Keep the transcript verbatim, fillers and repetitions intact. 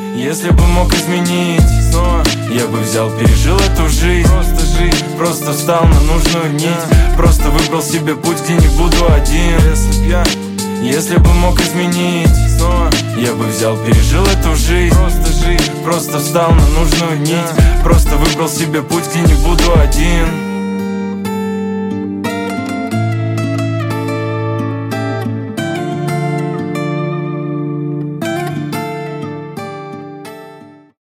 Если бы мог изменить снова, я бы взял, пережил эту жизнь. Просто жизнь, просто встал на нужную нить. Просто выбрал себе путь, где не буду один. Если б я, если бы мог изменить снова, я бы взял, пережил эту жизнь. Просто жизнь, просто встал на нужную нить. Просто выбрал себе путь, где не буду один.